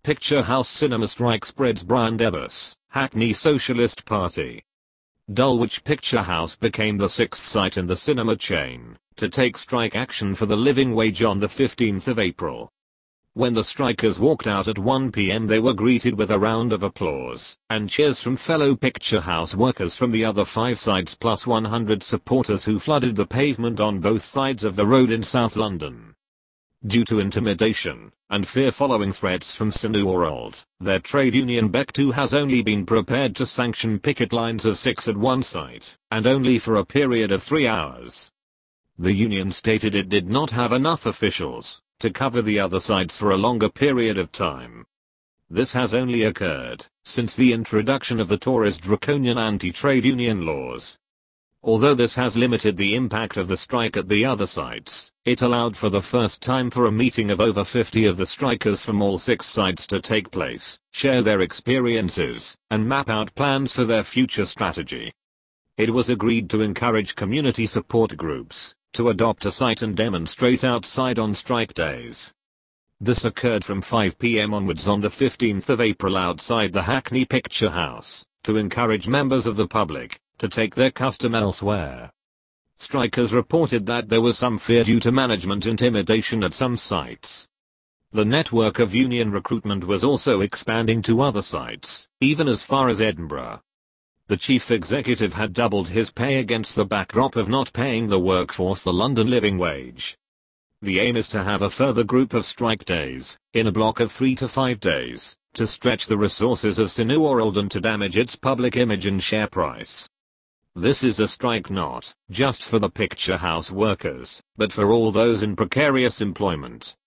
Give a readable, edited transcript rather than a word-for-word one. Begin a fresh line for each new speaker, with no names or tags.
Picture House cinema strike spreads Brian Debus, Hackney Socialist Party. Dulwich Picture House became the sixth site in the cinema chain to take strike action for the living wage on the 15th of April. When the strikers walked out at 1 p.m. they were greeted with a round of applause and cheers from fellow Picture House workers from the other 5 sites plus 100 supporters who flooded the pavement on both sides of the road in South London. Due to intimidation and fear following threats from Cineworld, their trade union BEC2 has only been prepared to sanction picket lines of 6 at one site, and only for a period of 3 hours. The union stated it did not have enough officials to cover the other sites for a longer period of time. This has only occurred since the introduction of the Tory's draconian anti-trade union laws. Although this has limited the impact of the strike at the other sites, it allowed for the first time for a meeting of over 50 of the strikers from all 6 sites to take place, share their experiences, and map out plans for their future strategy. It was agreed to encourage community support groups to adopt a site and demonstrate outside on strike days. This occurred from 5 p.m. onwards on the 15th of April outside the Hackney Picture House, to encourage members of the public to take their custom elsewhere. Strikers reported that there was some fear due to management intimidation at some sites. The network of union recruitment was also expanding to other sites, even as far as Edinburgh. The chief executive had doubled his pay against the backdrop of not paying the workforce the London living wage. The aim is to have a further group of strike days, in a block of 3 to 5 days, to stretch the resources of Cineworld and to damage its public image and share price. This is a strike not just for the Picture House workers, but for all those in precarious employment.